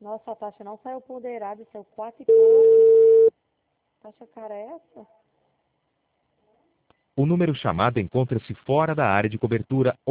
Nossa, a taxa não saiu ponderada, saiu 4 e pouco. Taxa cara é essa? O número chamado encontra-se fora da área de cobertura